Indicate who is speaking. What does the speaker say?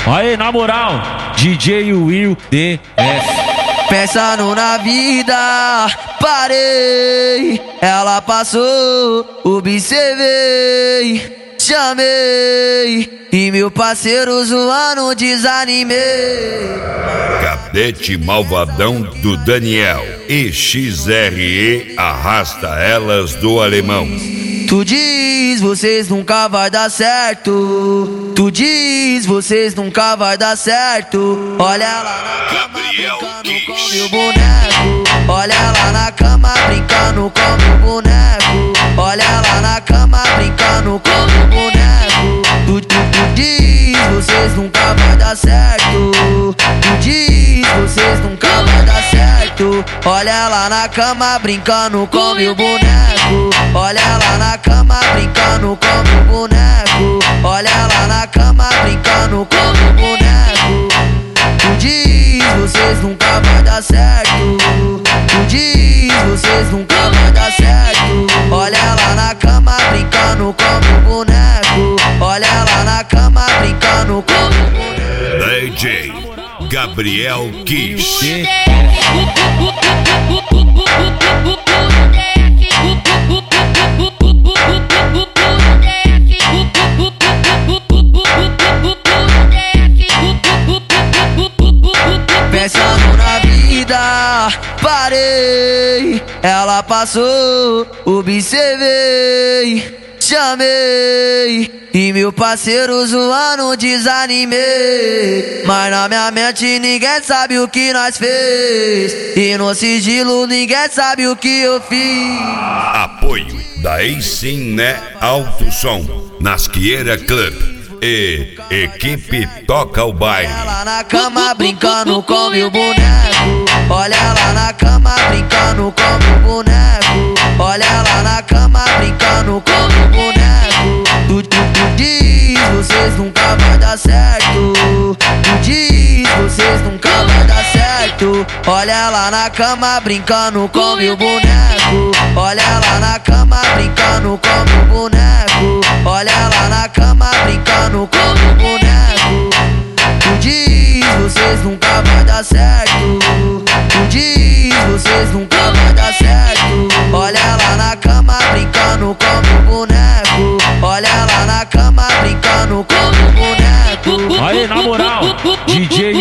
Speaker 1: Aí, na moral, DJ Will DF.
Speaker 2: Pensando na vida, parei. Ela passou, observei, chamei. E meu parceiro zoando, desanimei.
Speaker 3: Cadete malvadão do Daniel e XRE arrasta elas do alemão.
Speaker 2: Tu diz, vocês nunca vai dar certo. Tu diz, vocês nunca vai dar certo. Olha lá na cama brincando com meu boneco. Olha lá na cama brincando com meu boneco. Olha lá na cama brincando com meu boneco. Tu diz, vocês nunca vai dar certo. Tu diz, vocês nunca vai dar certo. Olha lá na cama brincando com meu boneco. Olha lá na cama brincando com meu boneco. Olha lá na cama brincando com meu boneco. Tu diz, vocês nunca vai dar certo. Tu diz, vocês nunca vai dar certo. Olha lá na cama brincando com meu boneco. Olha lá na cama brincando com meu boneco.
Speaker 3: DJ Gabriel Kiss.
Speaker 2: Pensando na vida, parei. Ela passou, observei, chamei. E meu parceiro zoando, desanimei. Mas na minha mente ninguém sabe o que nós fez. E no sigilo ninguém sabe o que eu fiz.
Speaker 3: Apoio da Eicinné Alto Som, Nasqueira Club e equipe Toca o Baile.
Speaker 2: Olha lá na cama brincando com meu boneco. Olha lá na cama brincando com meu boneco. Olha lá na cama brincando com meu boneco. Tu diz, vocês nunca vai dar certo. Tu diz, vocês nunca vai dar certo. Olha lá na cama brincando com meu boneco. Olha lá na cama brincando com meu boneco. Olha lá na cama brincando com meu boneco. Tu diz, vocês nunca vai dar certo. Tu diz, vocês nunca vai dar certo. Olha lá na cama brincando com meu boneco. Olha lá na cama brincando com meu boneco.
Speaker 1: Aí, na moral, DJ